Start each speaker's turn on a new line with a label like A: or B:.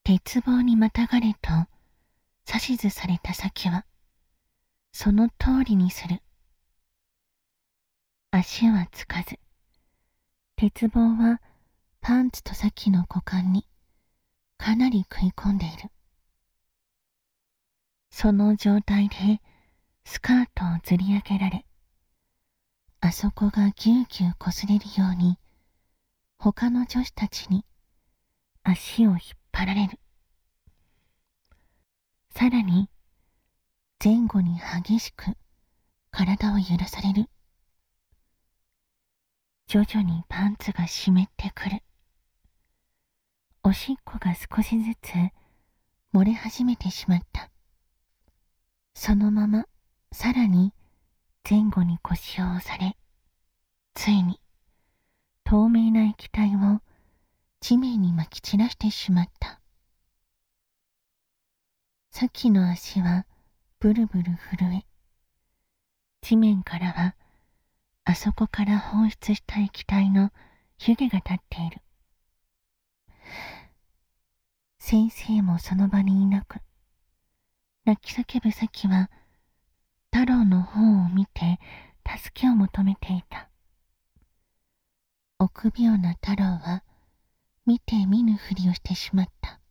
A: 鉄棒にまたがれと指図された先は、その通りにする。足はつかず、鉄棒はパンツと先の股間にかなり食い込んでいる。その状態でスカートをずり上げられ、あそこがぎゅうぎゅう擦れるように、他の女子たちに足を引っ張られる。さらに、前後に激しく体を揺らされる。徐々にパンツが湿ってくる。おしっこが少しずつ漏れ始めてしまった。そのままさらに前後に腰を押され、ついに透明な液体を地面にまき散らしてしまった。さきの足はブルブル震え、地面からはあそこから放出した液体の湯気が立っている。先生もその場にいなく、泣き叫ぶさきは太郎の方を見て助けを求めていた。臆病な太郎は見て見ぬふりをしてしまった。